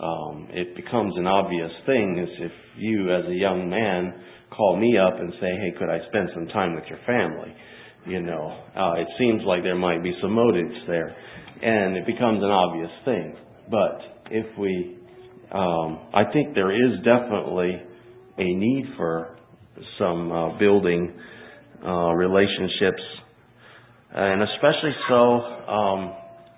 it becomes an obvious thing is if you as a young man call me up and say, hey, could I spend some time with your family? It seems like there might be some motives there, and it becomes an obvious thing. But if I think there is definitely a need for some building relationships, and especially so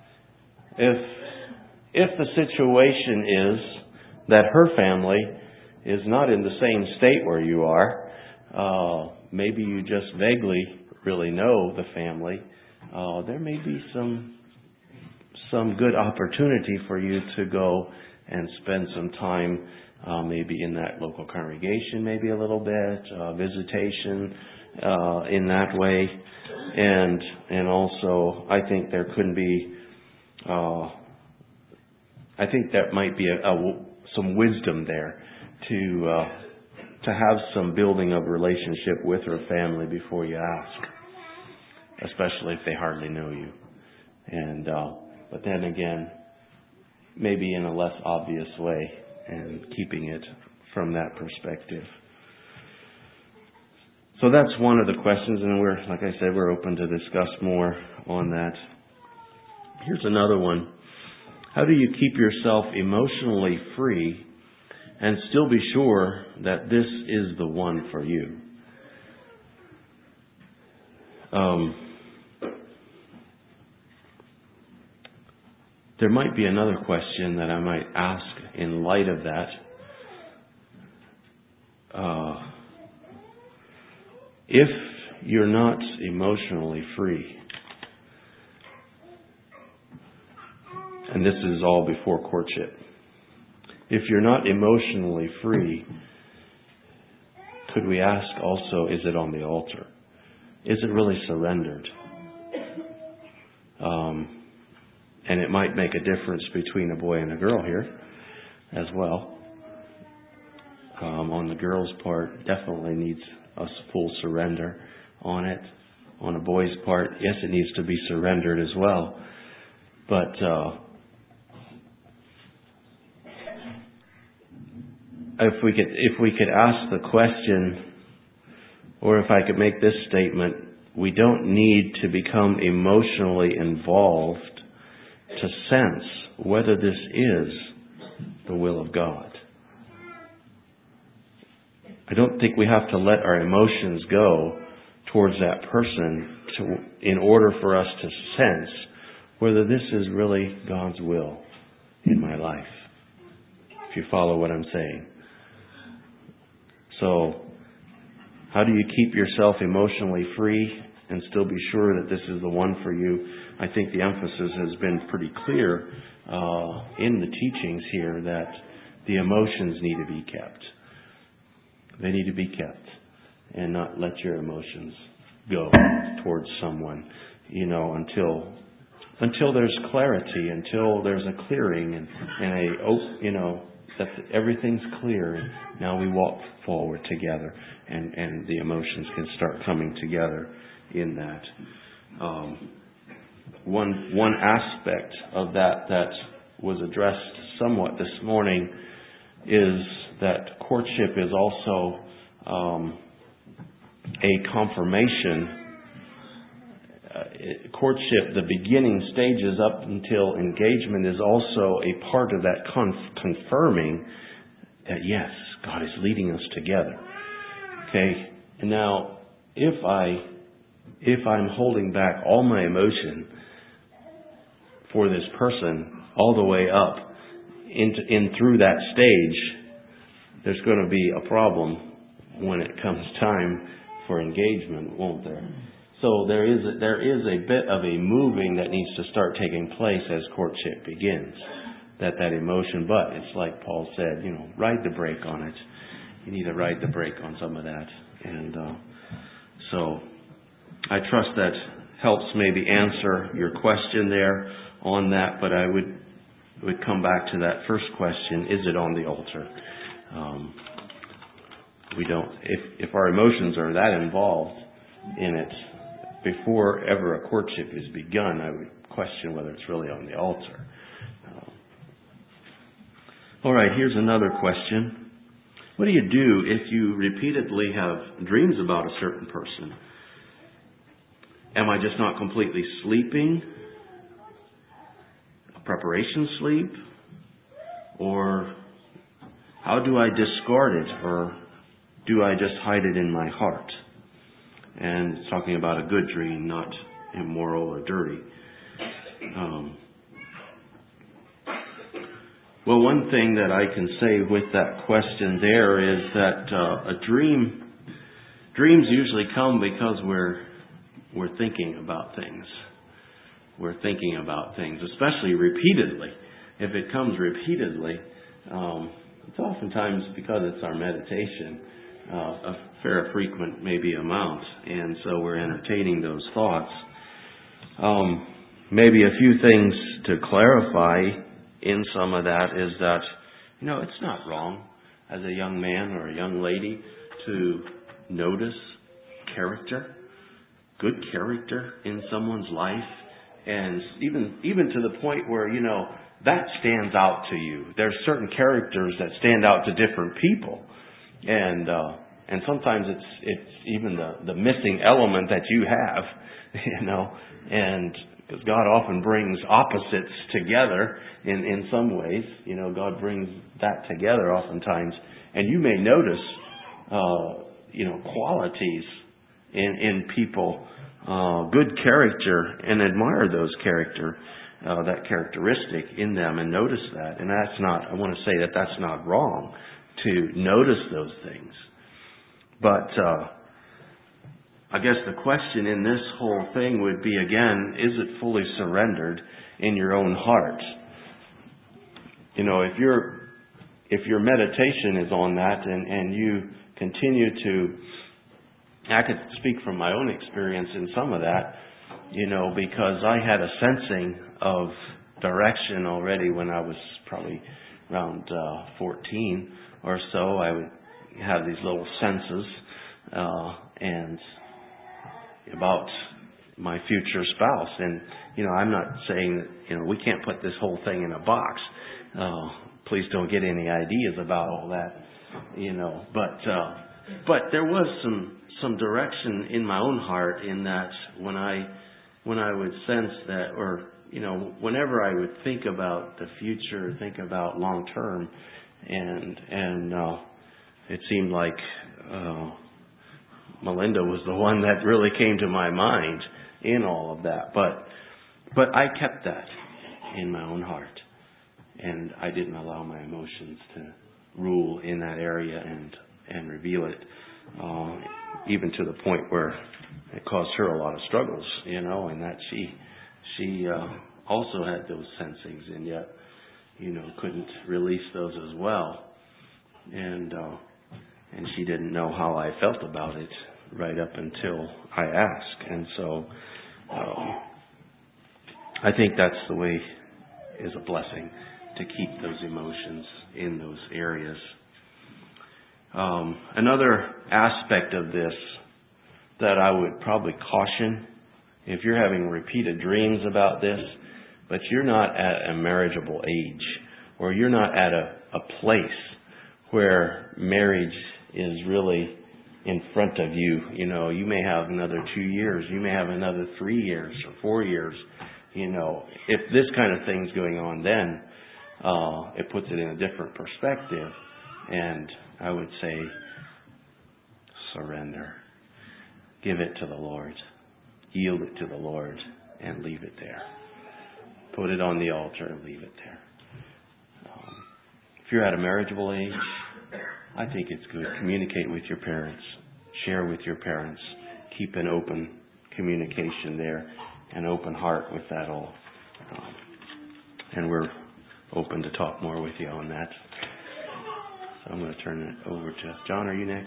if the situation is that her family is not in the same state where you are, maybe you just vaguely really know the family, there may be some good opportunity for you to go and spend some time maybe in that local congregation, maybe a little bit, visitation in that way. And also, I think there could be, I think that might be some wisdom there to have some building of relationship with her family before you ask, especially if they hardly know you. And but then again, maybe in a less obvious way, and keeping it from that perspective. So that's one of the questions, and like I said, we're open to discuss more on that. Here's another one. How do you keep yourself emotionally free and still be sure that this is the one for you? There might be another question that I might ask in light of that. If you're not emotionally free, and this is all before courtship, if you're not emotionally free, could we ask also, is it on the altar? Is it really surrendered? And it might make a difference between a boy and a girl here as well. On the girl's part, definitely needs a full surrender on it. On a boy's part, yes, it needs to be surrendered as well. But if we could ask the question, or if I could make this statement, we don't need to become emotionally involved to sense whether this is the will of God. I don't think we have to let our emotions go towards that person in order for us to sense whether this is really God's will in my life. If you follow what I'm saying. So, how do you keep yourself emotionally free and still be sure that this is the one for you? I think the emphasis has been pretty clear in the teachings here that the emotions need to be kept. They need to be kept and not let your emotions go towards someone, until there's clarity, until there's a clearing and that everything's clear, and now we walk forward together, and the emotions can start coming together in that. One aspect of that was addressed somewhat this morning is that courtship is also a confirmation. Courtship, the beginning stages up until engagement, is also a part of that confirming that yes, God is leading us together. Okay, and now if I'm holding back all my emotion for this person all the way up in through that stage, there's going to be a problem when it comes time for engagement, won't there? So there is a bit of a moving that needs to start taking place as courtship begins. That emotion, but it's like Paul said, ride the brake on it. You need to ride the brake on some of that. And so I trust that helps maybe answer your question there on that, but I would come back to that first question, is it on the altar? We don't, if our emotions are that involved in it, before ever a courtship is begun, I would question whether it's really on the altar. All right, here's another question. What do you do if you repeatedly have dreams about a certain person? Am I just not completely sleeping? A preparation sleep? Or how do I discard it? Or do I just hide it in my heart? And it's talking about a good dream, not immoral or dirty. Well, one thing that I can say with that question there is that dreams usually come because we're thinking about things. We're thinking about things, especially repeatedly. If it comes repeatedly, it's oftentimes because it's our meditation, a fair frequent maybe amount, and so we're entertaining those thoughts. Maybe a few things to clarify in some of that is that, it's not wrong as a young man or a young lady to notice character, good character in someone's life, and even to the point where, that stands out to you. There's certain characters that stand out to different people, and sometimes it's even the missing element that you have, and because God often brings opposites together in some ways. God brings that together oftentimes. And you may notice, qualities in people, good character, and admire those that characteristic in them and notice that. And I want to say that that's not wrong to notice those things. But, I guess the question in this whole thing would be, again, is it fully surrendered in your own heart? If your meditation is on that and you continue to, I could speak from my own experience in some of that, because I had a sensing of direction already when I was probably around 14 or so. I would have these little senses, and about my future spouse. And, I'm not saying that, we can't put this whole thing in a box. Please don't get any ideas about all that, but there was some direction in my own heart in that when I would sense that, or, whenever I would think about the future, think about long term, and it seemed like, Melinda was the one that really came to my mind in all of that. But I kept that in my own heart. And I didn't allow my emotions to rule in that area and reveal it. Even to the point where it caused her a lot of struggles, and that she also had those sensings and yet, couldn't release those as well. And she didn't know how I felt about it right up until I asked. And so I think that's the way, is a blessing, to keep those emotions in those areas. Another aspect of this that I would probably caution, if you're having repeated dreams about this, but you're not at a marriageable age, or you're not at a place where marriage is really in front of you. You may have another 2 years. You may have another 3 years or 4 years. If this kind of thing's going on, then it puts it in a different perspective. And I would say, surrender. Give it to the Lord. Yield it to the Lord and leave it there. Put it on the altar and leave it there. If you're at a marriageable age, I think it's good. Communicate with your parents. Share with your parents. Keep an open communication there, an open heart with that all. And we're open to talk more with you on that. So I'm going to turn it over to John. Are you next?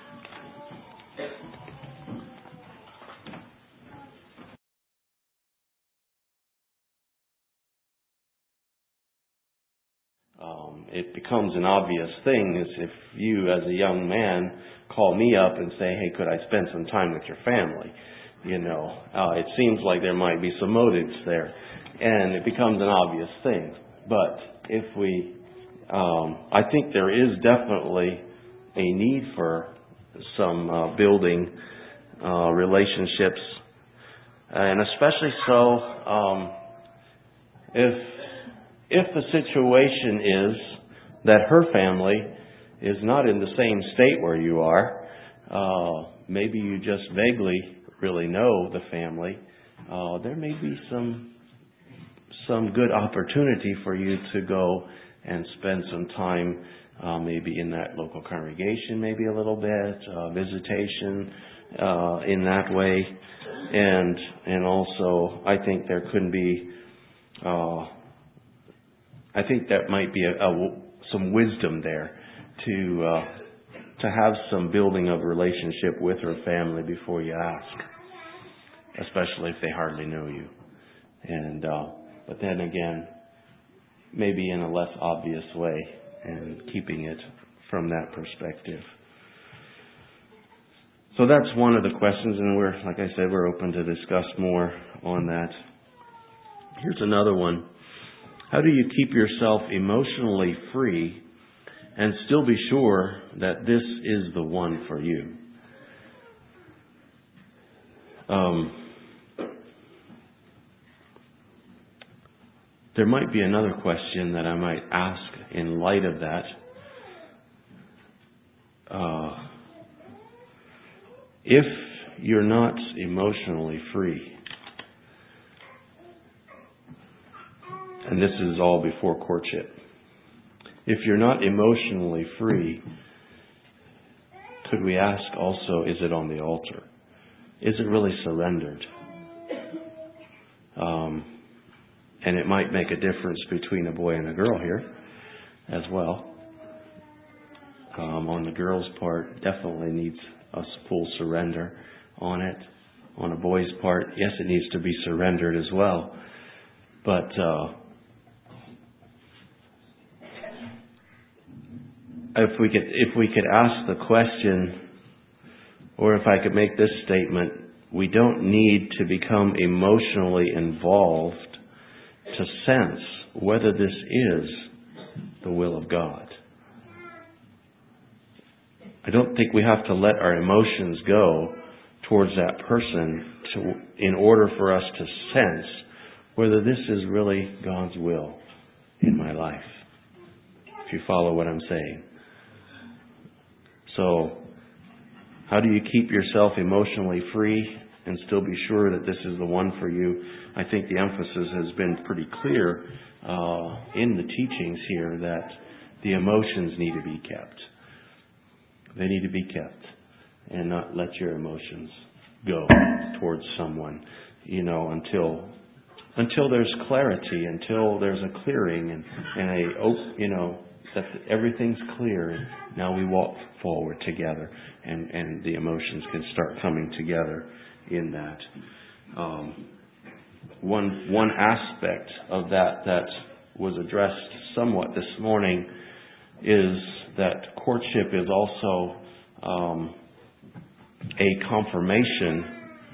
It becomes an obvious thing is if you, as a young man, call me up and say, hey, could I spend some time with your family? It seems like there might be some motives there, and it becomes an obvious thing. But if we I think there is definitely a need for some building relationships, and especially so if the situation is that her family is not in the same state where you are. Maybe you just vaguely really know the family. There may be some good opportunity for you to go and spend some time maybe in that local congregation, maybe a little bit, visitation in that way. And also, I think there could be, I think that might be some wisdom there to have some building of relationship with her family before you ask, especially if they hardly know you. And but then again, maybe in a less obvious way, and keeping it from that perspective. So that's one of the questions, and like I said, we're open to discuss more on that. Here's another one. How do you keep yourself emotionally free and still be sure that this is the one for you? There might be another question that I might ask in light of that. If you're not emotionally free, and this is all before courtship, if you're not emotionally free, could we ask also, is it on the altar? Is it really surrendered? And it might make a difference between a boy and a girl here as well. On the girl's part, definitely needs a full surrender on it. On a boy's part, yes, it needs to be surrendered as well. But if we could ask the question, or if I could make this statement, we don't need to become emotionally involved to sense whether this is the will of God. I don't think we have to let our emotions go towards that person in order for us to sense whether this is really God's will in my life. If you follow what I'm saying. So, how do you keep yourself emotionally free and still be sure that this is the one for you? I think the emphasis has been pretty clear in the teachings here that the emotions need to be kept. They need to be kept and not let your emotions go towards someone, until there's clarity, until there's a clearing that everything's clear, and now we walk forward together, and the emotions can start coming together in that. One aspect of that was addressed somewhat this morning is that courtship is also a confirmation.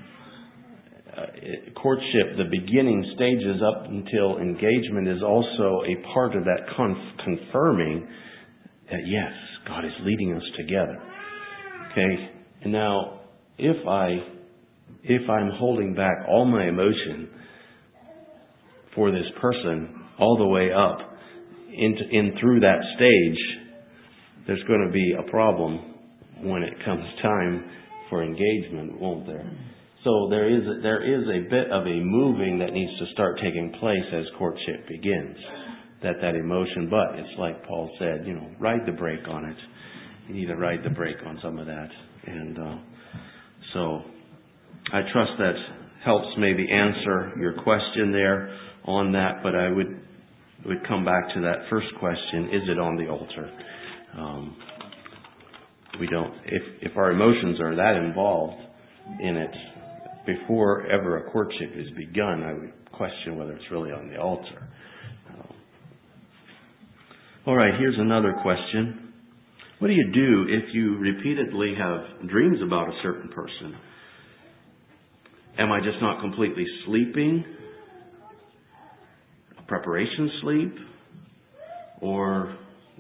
Courtship, the beginning stages up until engagement, is also a part of that confirming that yes, God is leading us together. Okay, and now if I'm holding back all my emotion for this person all the way up in through that stage, there's going to be a problem when it comes time for engagement, won't there? So there is a bit of a moving that needs to start taking place as courtship begins. That emotion, but it's like Paul said, ride the brake on it. You need to ride the brake on some of that. And so I trust that helps maybe answer your question there on that, but I would come back to that first question, is it on the altar? We don't, if our emotions are that involved in it, before ever a courtship is begun, I would question whether it's really on the altar. All right, here's another question. What do you do if you repeatedly have dreams about a certain person? Am I just not completely sleeping? A preparation sleep? Or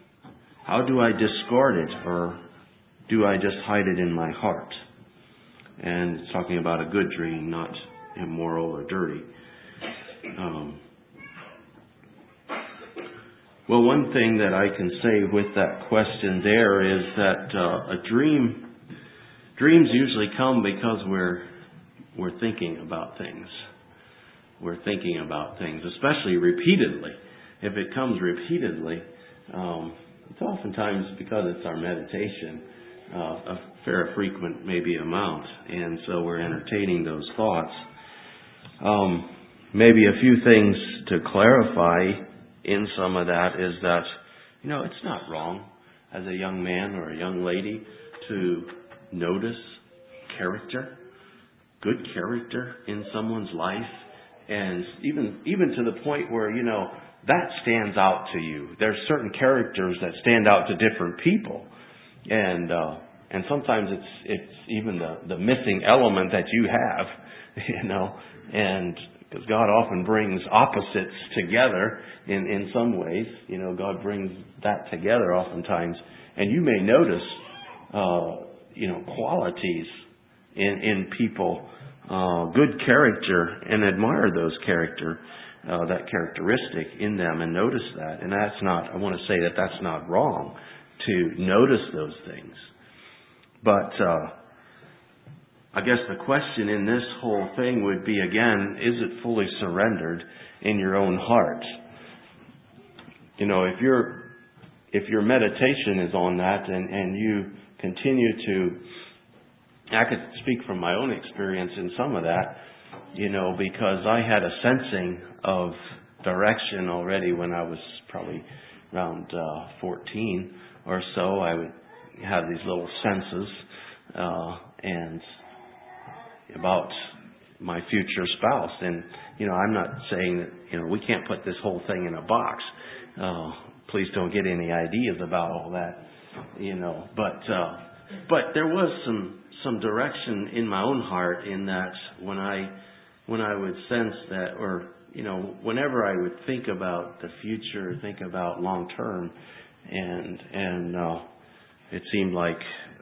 How do I discard it, or do I just hide it in my heart? And it's talking about a good dream, not immoral or dirty. Well, one thing that I can say with that question there is that dreams usually come because we're thinking about things. We're thinking about things, especially repeatedly. If it comes repeatedly, it's oftentimes because it's our meditation, a fair frequent maybe amount, and so we're entertaining those thoughts. Maybe a few things to clarify in some of that is that, it's not wrong as a young man or a young lady to notice character, good character in someone's life, and even to the point where, that stands out to you. There's certain characters that stand out to different people, and sometimes it's even the missing element that you have, and because God often brings opposites together in some ways. God brings that together oftentimes. And you may notice, qualities in people, good character, and admire those that characteristic in them, and notice that. And I want to say that that's not wrong to notice those things. But I guess the question in this whole thing would be, again, is it fully surrendered in your own heart? If your meditation is on that and you continue to, I could speak from my own experience in some of that, because I had a sensing of direction already when I was probably around 14 or so. I would have these little senses, and about my future spouse. And, I'm not saying that, we can't put this whole thing in a box. Please don't get any ideas about all that, but there was some direction in my own heart in that when I would sense that, or, whenever I would think about the future, think about long term, and it seemed like,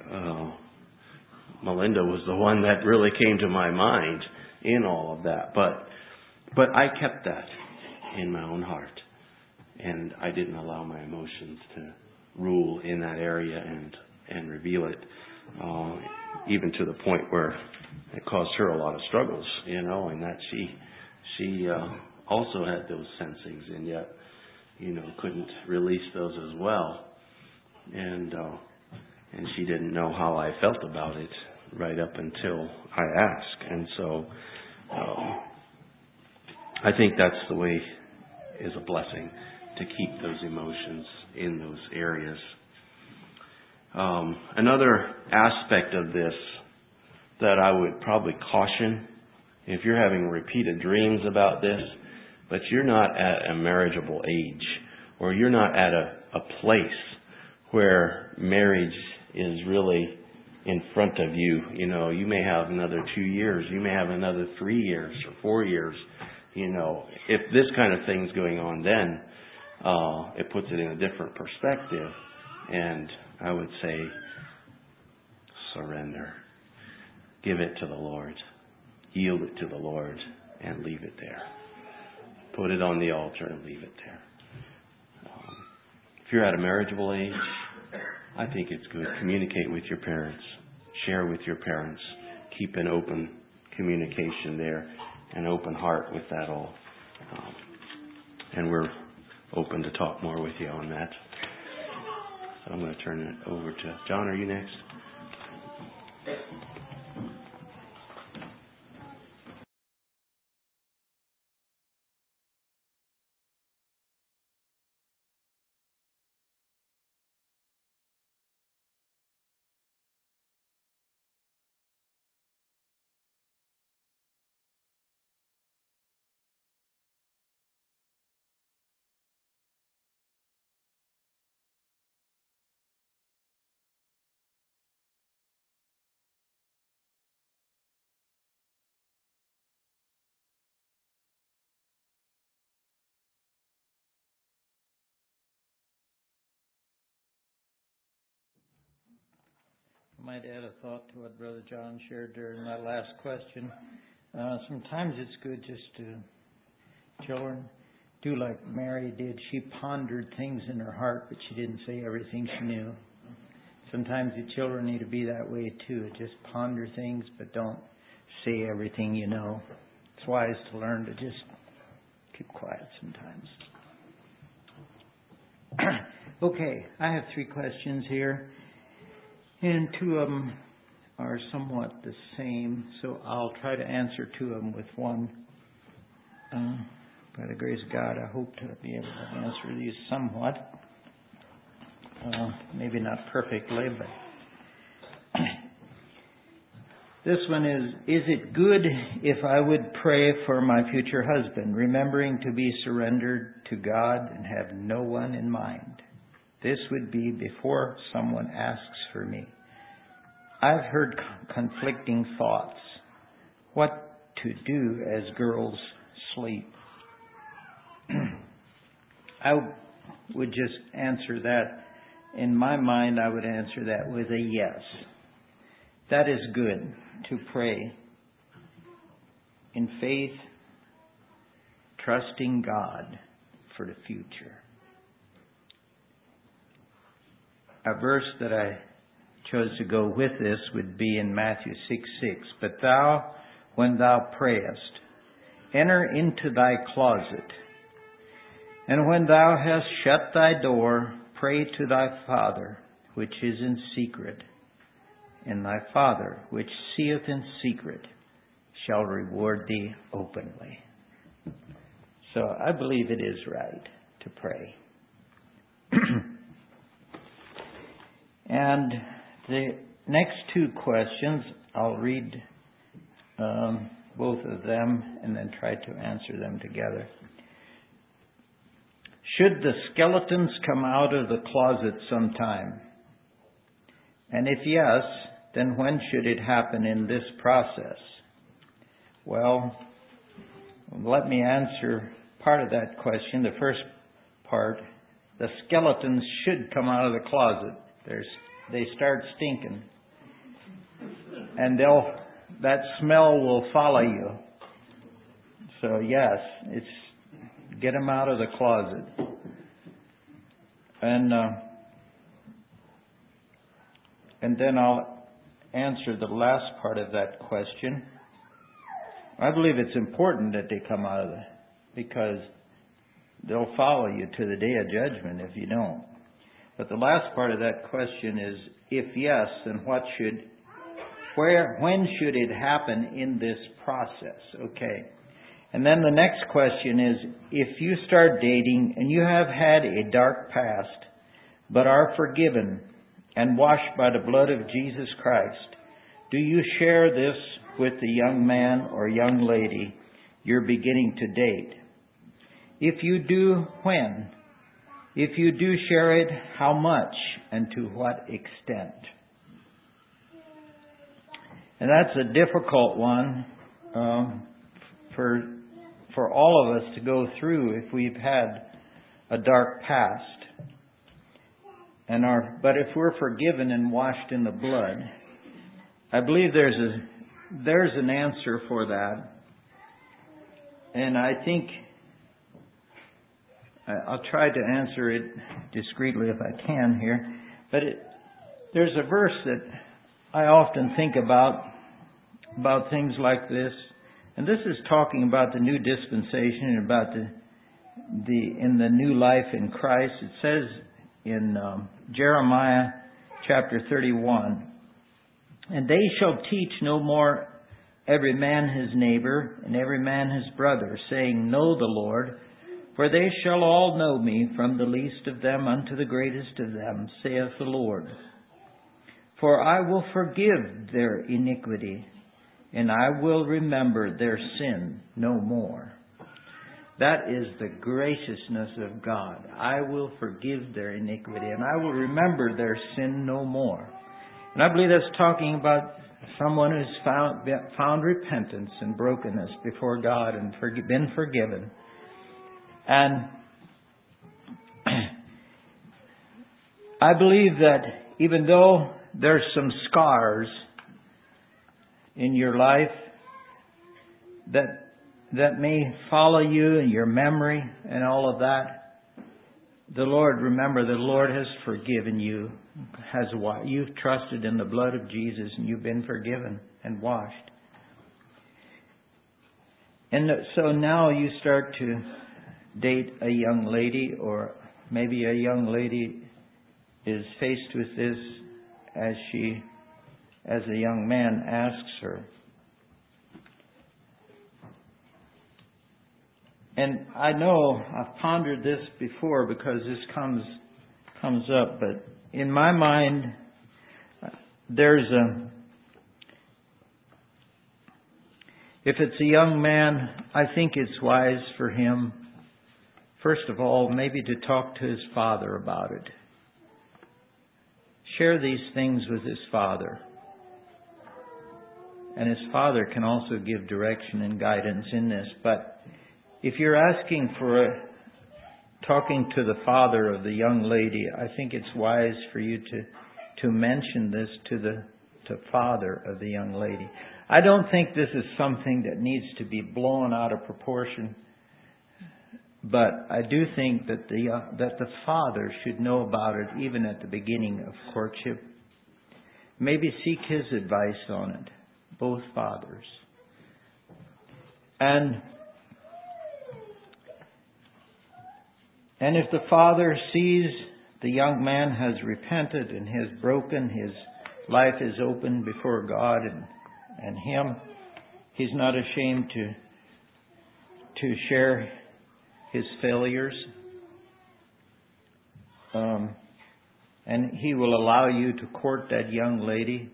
Melinda was the one that really came to my mind in all of that. But I kept that in my own heart. And I didn't allow my emotions to rule in that area and reveal it, even to the point where it caused her a lot of struggles, and that she also had those sensings, and yet, couldn't release those as well. And she didn't know how I felt about it right up until I asked. And so I think that's the way, is a blessing, to keep those emotions in those areas. Another aspect of this that I would probably caution, if you're having repeated dreams about this, but you're not at a marriageable age, or you're not at a place where marriage is really in front of you. You may have another 2 years. You may have another 3 years or 4 years. If this kind of thing's going on, then it puts it in a different perspective. And I would say, surrender. Give it to the Lord. Yield it to the Lord and leave it there. Put it on the altar and leave it there. If you're at a marriageable age, I think it's good. Communicate with your parents. Share with your parents. Keep an open communication there, an open heart with that all. And we're open to talk more with you on that. So I'm going to turn it over to John. Are you next? might add a thought to what Brother John shared during that last question. Sometimes it's good just to, children, do like Mary did. She pondered things in her heart, but she didn't say everything she knew. Sometimes the children need to be that way too. Just ponder things, but don't say everything you know. It's wise to learn to just keep quiet sometimes. Okay, I have 3 questions here, and 2 of them are somewhat the same, so I'll try to answer 2 of them with one. By the grace of God, I hope to be able to answer these somewhat. Maybe not perfectly, but this one is it good if I would pray for my future husband, remembering to be surrendered to God and have no one in mind? This would be before someone asks for me. I've heard conflicting thoughts. What to do as girls sleep? I would just answer that. In my mind, I would answer that with a yes. That is good to pray in faith, trusting God for the future. A verse that I chose to go with this would be in Matthew 6:6. But thou, when thou prayest, enter into thy closet, and when thou hast shut thy door, pray to thy Father, which is in secret, and thy Father, which seeth in secret, shall reward thee openly. So I believe it is right to pray. And the next 2 questions, I'll read both of them and then try to answer them together. Should the skeletons come out of the closet sometime? And if yes, then when should it happen in this process? Well, let me answer part of that question. The first part, the skeletons should come out of the closet. They start stinking. And that smell will follow you. So yes, get them out of the closet. And then I'll answer the last part of that question. I believe it's important that they come out of because they'll follow you to the day of judgment if you don't. But the last part of that question is, if yes, then when should it happen in this process? Okay. And then the next question is, if you start dating and you have had a dark past, but are forgiven and washed by the blood of Jesus Christ, do you share this with the young man or young lady you're beginning to date? If you do, when? If you do share it, how much and to what extent? And that's a difficult one for all of us to go through if we've had a dark past. But if we're forgiven and washed in the blood, I believe there's an answer for that. And I think I'll try to answer it discreetly if I can here. But there's a verse that I often think about things like this. And this is talking about the new dispensation and about in the new life in Christ. It says in Jeremiah chapter 31, and they shall teach no more every man his neighbor and every man his brother, saying, Know the Lord, for they shall all know me, from the least of them unto the greatest of them, saith the Lord. For I will forgive their iniquity, and I will remember their sin no more. That is the graciousness of God. I will forgive their iniquity, and I will remember their sin no more. And I believe that's talking about someone who's found repentance and brokenness before God and been forgiven. And I believe that even though there's some scars in your life that may follow you in your memory and all of that, remember, the Lord has forgiven you. You've trusted in the blood of Jesus and you've been forgiven and washed. And so now you start to date a young lady, or maybe a young lady is faced with this as a young man asks her. And I know I've pondered this before because this comes up, but in my mind, if it's a young man, I think it's wise for him, first of all, maybe to talk to his father about it. Share these things with his father. And his father can also give direction and guidance in this. But if you're asking for talking to the father of the young lady, I think it's wise for you to mention this to the father of the young lady. I don't think this is something that needs to be blown out of proportion, but I do think that the father should know about it even at the beginning of courtship. Maybe seek his advice on it, both fathers. And if the father sees the young man has repented and has broken, his life is open before God and him, he's not ashamed to share his failures. And he will allow you to court that young lady.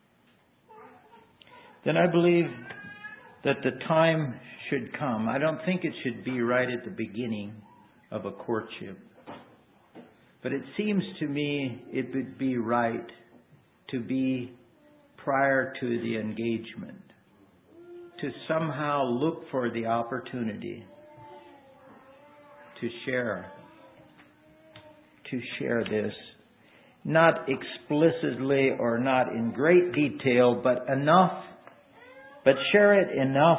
Then I believe that the time should come. I don't think it should be right at the beginning of a courtship. But it seems to me it would be right to be prior to the engagement, to somehow look for the opportunity to share this, not explicitly or not in great detail, but share it enough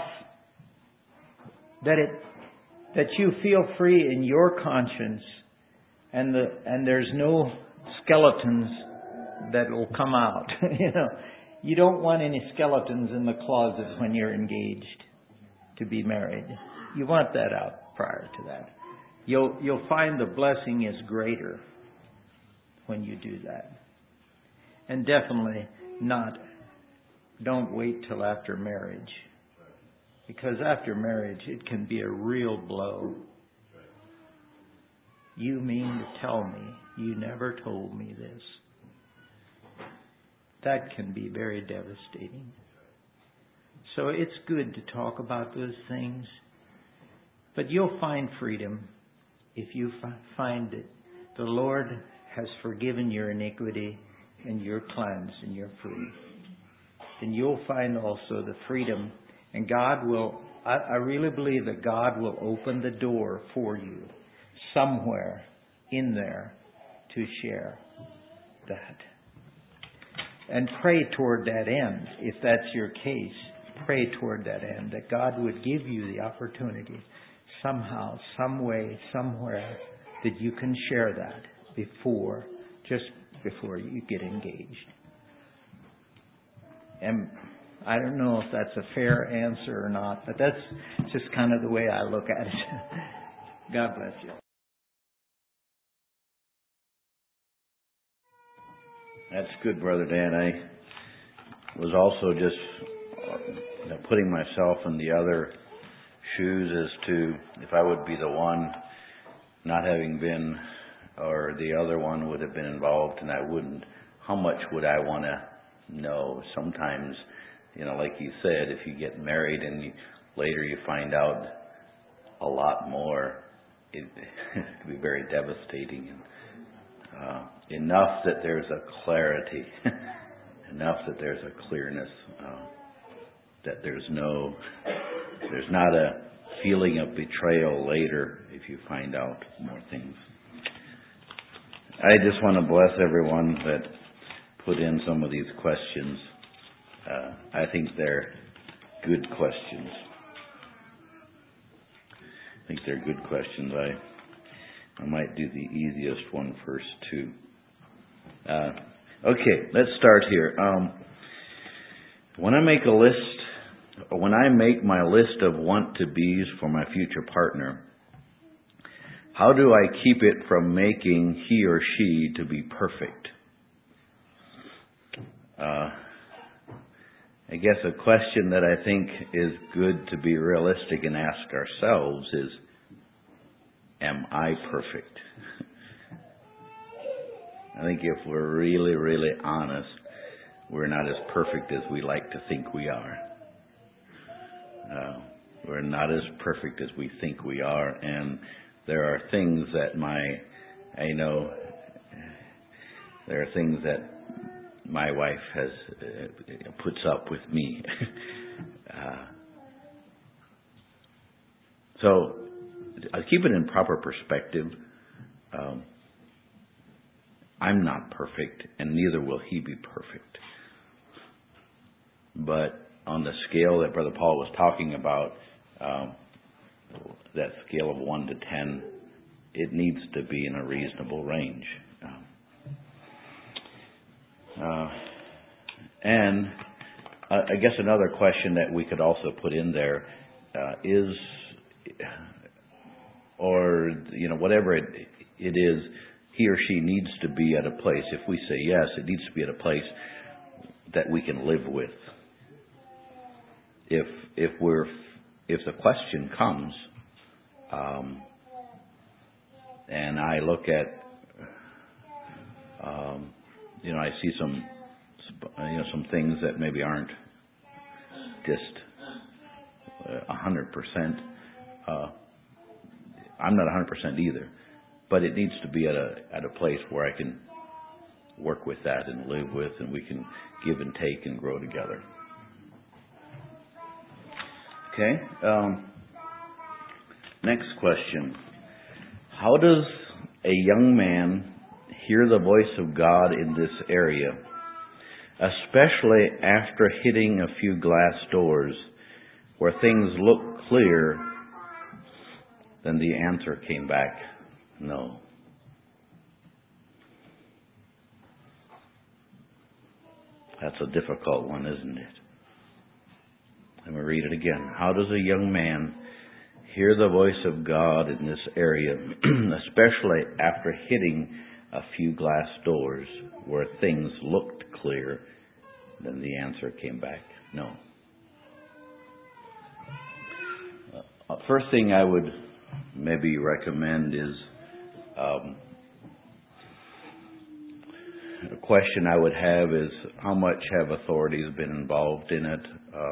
that you feel free in your conscience, and there's no skeletons that will come out. You don't want any skeletons in the closet when you're engaged to be married. You want that out prior to that. You'll find the blessing is greater when you do that. And definitely don't wait till after marriage. Because after marriage, it can be a real blow. You mean to tell me you never told me this? That can be very devastating. So it's good to talk about those things. But you'll find freedom if you find that the Lord has forgiven your iniquity and you're cleansed and you're free. Then you'll find also the freedom. And God will, I really believe that God will open the door for you somewhere in there to share that. And pray toward that end. If that's your case, pray toward that end, that God would give you the opportunity somehow, some way, somewhere, that you can share that just before you get engaged. And I don't know if that's a fair answer or not, but that's just kind of the way I look at it. God bless you. That's good, Brother Dan. I was also just putting myself in the other shoes as to if I would be the one not having been, or the other one would have been involved and I wouldn't. How much would I want to know? Sometimes, like you said, if you get married and later you find out a lot more, it can be very devastating. Enough that there's a clarity, enough that there's a clearness, that there's not a feeling of betrayal later if you find out more things. I just want to bless everyone that put in some of these questions. I think they're good questions. I might do the easiest one first, too. Okay, let's start here. When I make my list of want-to-bes for my future partner, how do I keep it from making he or she to be perfect? I guess a question that I think is good to be realistic and ask ourselves is, am I perfect? I think if we're really, really honest, we're not as perfect as we like to think we are. We're not as perfect as we think we are, and there are things that my wife has puts up with me. So I keep it in proper perspective. I'm not perfect, and neither will he be perfect. But on the scale that Brother Paul was talking about, that scale of 1 to 10, it needs to be in a reasonable range. And I guess another question that we could also put in there is, or whatever it is, he or she needs to be at a place. If we say yes, it needs to be at a place that we can live with. If the question comes, and I look at, I see some things that maybe aren't just 100%. I'm not 100% either, but it needs to be at a place where I can work with that and live with, and we can give and take and grow together. Okay. Next question. How does a young man hear the voice of God in this area, especially after hitting a few glass doors where things look clear, then the answer came back, no? That's a difficult one, isn't it? Let me read it again. How does a young man hear the voice of God in this area, especially after hitting a few glass doors where things looked clear? Then the answer came back, no. First thing I would maybe recommend is a question I would have is, how much have authorities been involved in it?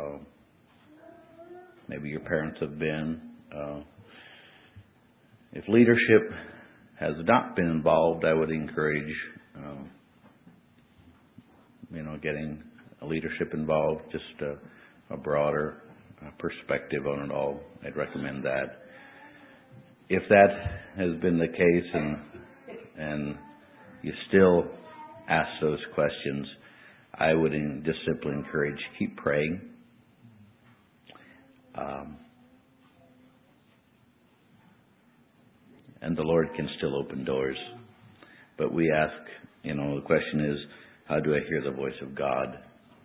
Maybe your parents have been. If leadership has not been involved, I would encourage, getting leadership involved, just a broader perspective on it all. I'd recommend that. If that has been the case and you still ask those questions, I would just simply encourage, keep praying. And the Lord can still open doors. But we ask, the question is, how do I hear the voice of God?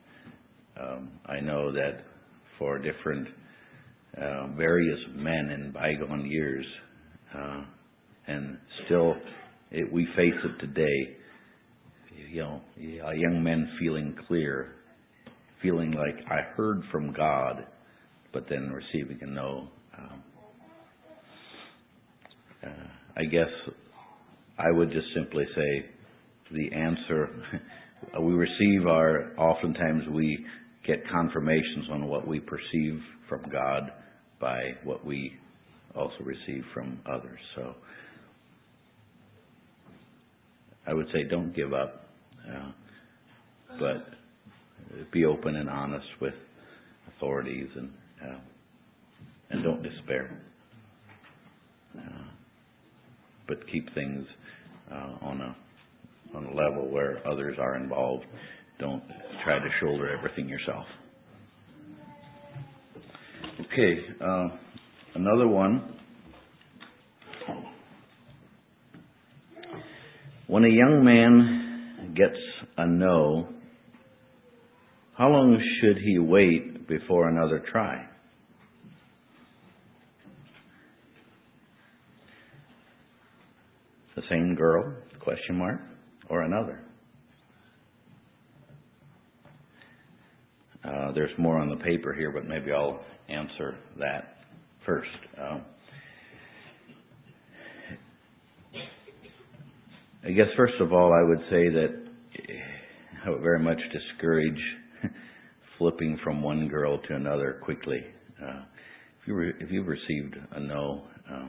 I know that for different various men in bygone years, and still we face it today, young men feeling clear, feeling like I heard from God, but then receiving a no. I guess I would just simply say the answer, oftentimes we get confirmations on what we perceive from God by what we also receive from others. So I would say don't give up, but be open and honest with authorities, and don't despair. But keep things on a on a level where others are involved. Don't try to shoulder everything yourself. Okay, another one. When a young man gets a no, how long should he wait before another try? The same girl, question mark, or another? There's more on the paper here, but maybe I'll answer that first. I guess first of all, I would say that I would very much discourage flipping from one girl to another quickly. If you've received a no,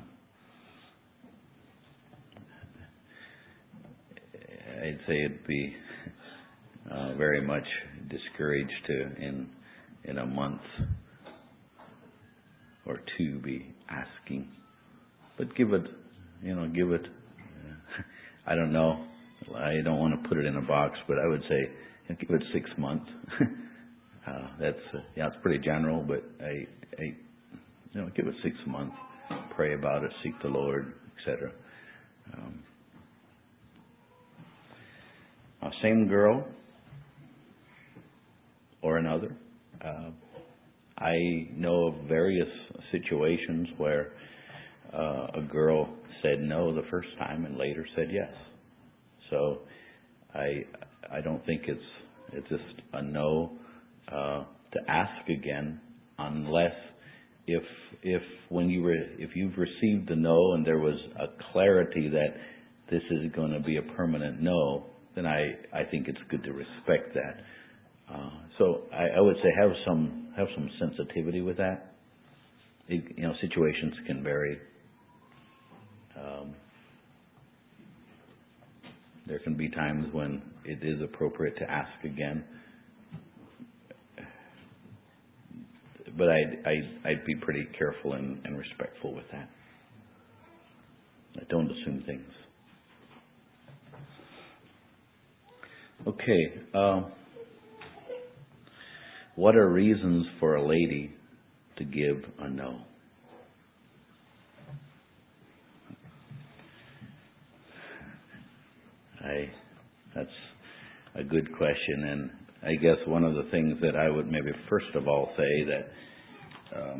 I'd say it'd be very much discouraged to in a month or two be asking. But give it. I don't know. I don't want to put it in a box, but I would say give it 6 months. It's pretty general, but I give it 6 months. Pray about it, seek the Lord, etc. Same girl or another. I know of various situations where a girl said no the first time and later said yes. So I don't think it's just a no to ask again, unless if you've received the no and there was a clarity that this is going to be a permanent no, then I think it's good to respect that. So I would say have some sensitivity with that. Situations can vary. There can be times when it is appropriate to ask again, but I'd be pretty careful and respectful with that. I don't assume things. Okay. What are reasons for a lady to give a no? That's a good question, and I guess one of the things that I would maybe first of all say that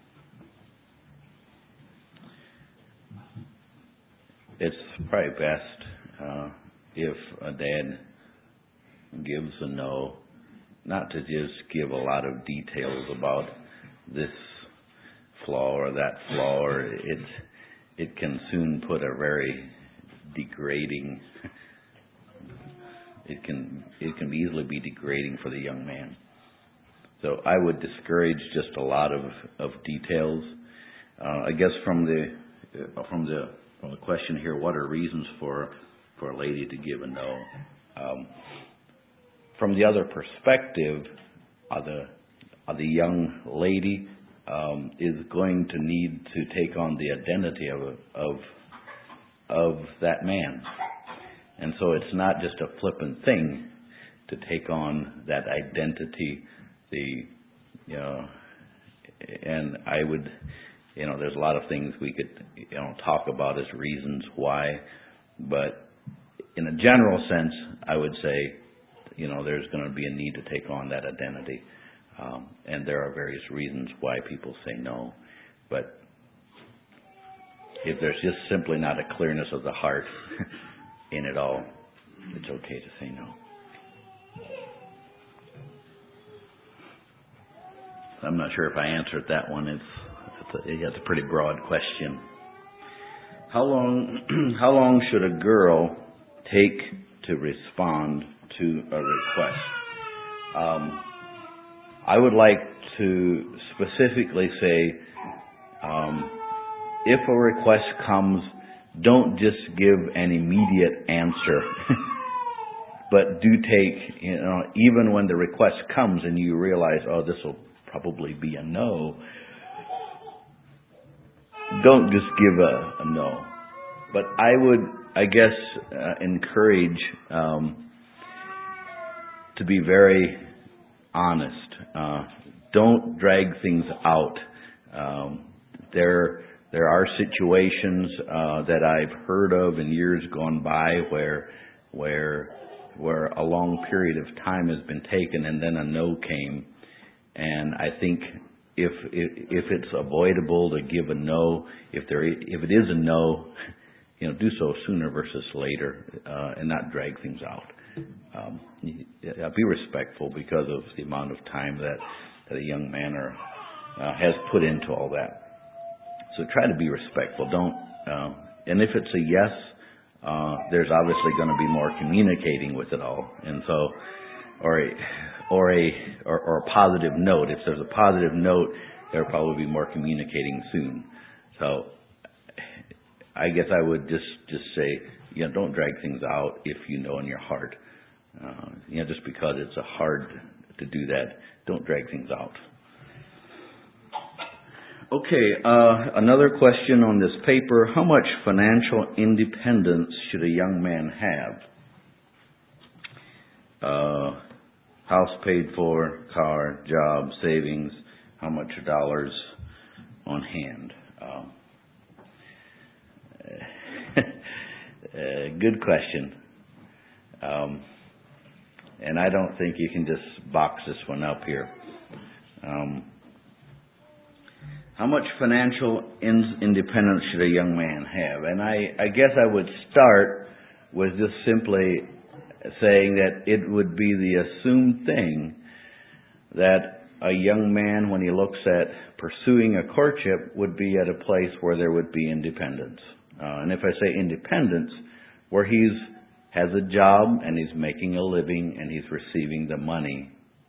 it's probably best if a dad gives a no, not to just give a lot of details about this flaw or that flaw, or it can soon put a very degrading. It can easily be degrading for the young man. So I would discourage just a lot of details. I guess from the question here, what are reasons for a lady to give a no? From the other perspective, the young lady is going to need to take on the identity of that man. And so it's not just a flippant thing to take on that identity. And I would, there's a lot of things we could, talk about as reasons why, but in a general sense, I would say, there's going to be a need to take on that identity, and there are various reasons why people say no. But if there's just simply not a clearness of the heart in it all, it's okay to say no. I'm not sure if I answered that one. It's a pretty broad question. How long should a girl take to respond to a request? I would like to specifically say, if a request comes, don't just give an immediate answer, but do take, even when the request comes and you realize, this will probably be a no, don't just give a no. But I would I guess, encourage to be very honest. Don't drag things out. There are situations that I've heard of in years gone by where a long period of time has been taken and then a no came. And I think if it's avoidable to give a no, if it is a no, do so sooner versus later, and not drag things out. Be respectful because of the amount of time that a young man has put into all that. So try to be respectful. Don't. And if it's a yes, there's obviously going to be more communicating with it all, and so, or a positive note. If there's a positive note, there'll probably be more communicating soon. So, I guess I would just say, don't drag things out if you know in your heart. Just because it's hard to do that, don't drag things out. Okay, another question on this paper. How much financial independence should a young man have? House paid for, car, job, savings, how much dollars on hand? Good question. And I don't think you can just box this one up here. How much financial independence should a young man have? And I guess I would start with just simply saying that it would be the assumed thing that a young man, when he looks at pursuing a courtship, would be at a place where there would be independence. And if I say independence, where has a job and he's making a living and he's receiving the money.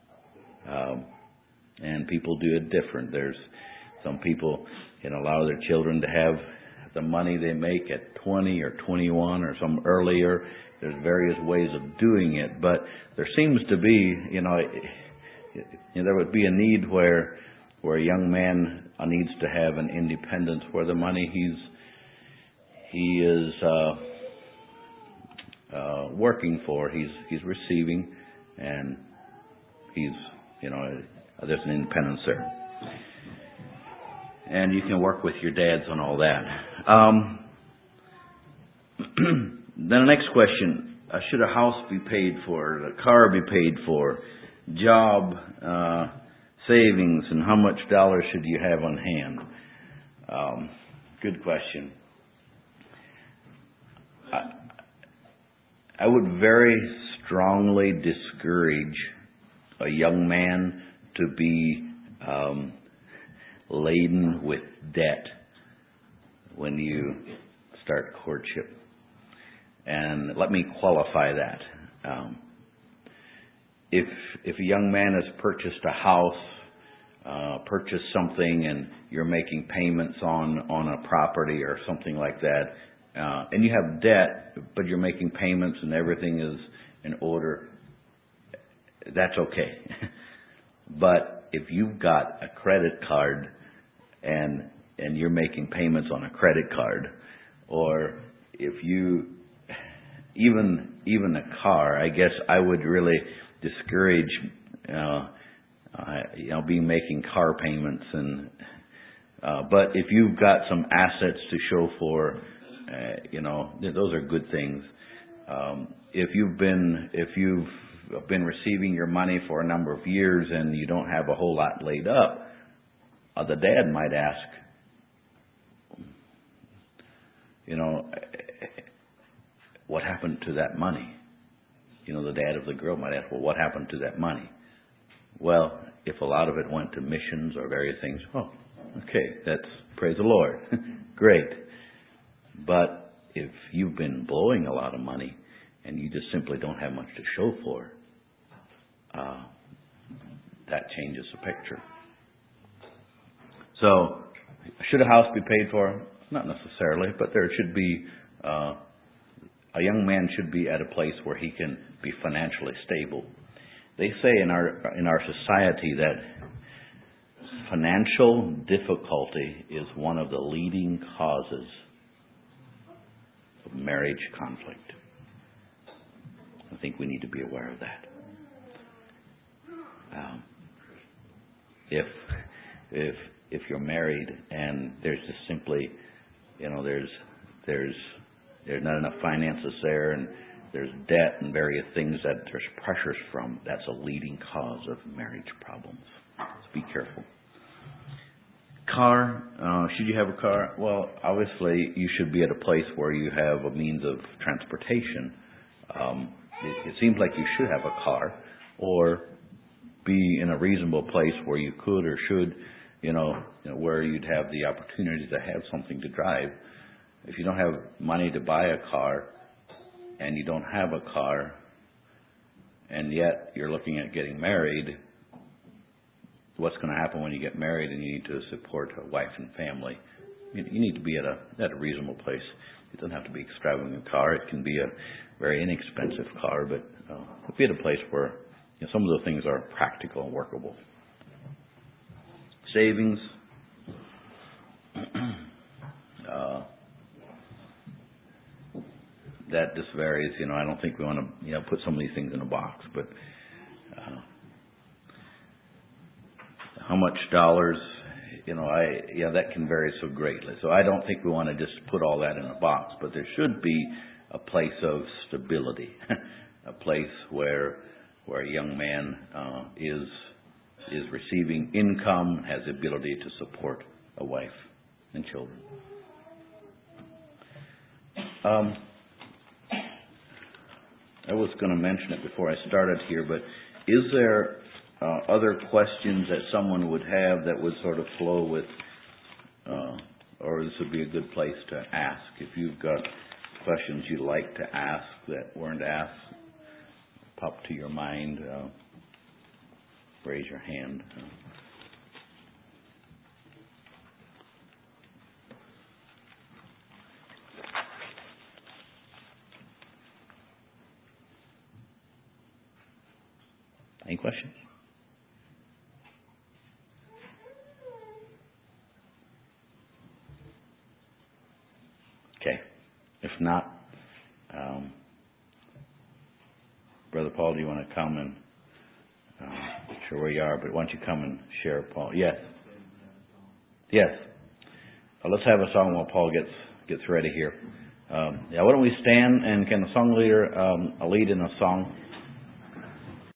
And people do it different. There's some people can allow their children to have the money they make at 20 or 21 or some earlier. There's various ways of doing it, but there seems to be, there would be a need where a young man needs to have an independence where the money he is working for, he's receiving, and there's an independence there. And you can work with your dads on all that. Then the next question, should a house be paid for, a car be paid for, job, savings, and how much dollars should you have on hand? Good question. I would very strongly discourage a young man to be laden with debt when you start courtship. And let me qualify that. If a young man has purchased a house, purchased something, and you're making payments on a property or something like that, and you have debt, but you're making payments and everything is in order, that's okay. But if you've got a credit card and you're making payments on a credit card, or if you even a car, I guess I would really discourage being making car payments but if you've got some assets to show for, those are good things. If you've been receiving your money for a number of years and you don't have a whole lot laid up, the dad might ask, what happened to that money? The dad of the girl might ask, well, what happened to that money? Well, if a lot of it went to missions or various things, okay, that's, praise the Lord. Great. But if you've been blowing a lot of money and you just simply don't have much to show for, that changes the picture. So, should a house be paid for? Not necessarily, but there should be, a young man should be at a place where he can be financially stable. They say in our society that financial difficulty is one of the leading causes of marriage conflict. I think we need to be aware of that. If you're married and there's just simply, there's not enough finances there, and there's debt and various things that there's pressures from, that's a leading cause of marriage problems. So be careful. Car, should you have a car? Well, obviously you should be at a place where you have a means of transportation. It seems like you should have a car, or be in a reasonable place where you could or should, where you'd have the opportunity to have something to drive. If you don't have money to buy a car, and you don't have a car, and yet you're looking at getting married, what's going to happen when you get married and you need to support a wife and family? You need to be at a reasonable place. It doesn't have to be an extravagant car. It can be a very inexpensive car, but be at a place where some of the things are practical and workable. Savings. That just varies. I don't think we want to put some of these things in a box, but how much dollars, that can vary so greatly. So I don't think we want to just put all that in a box, but there should be a place of stability, a place where a young man is receiving income, has the ability to support a wife and children. I was going to mention it before I started here, but is there other questions that someone would have that would sort of flow with, or this would be a good place to ask? If you've got questions you'd like to ask that weren't asked, pop to your mind, raise your hand. Any questions? Okay. If not, Brother Paul, do you want to come and not sure where you are, but why don't you come and share, Paul? Yes. Yes. Let's have a song while Paul gets ready here. Why don't we stand, and can the song leader lead in a song?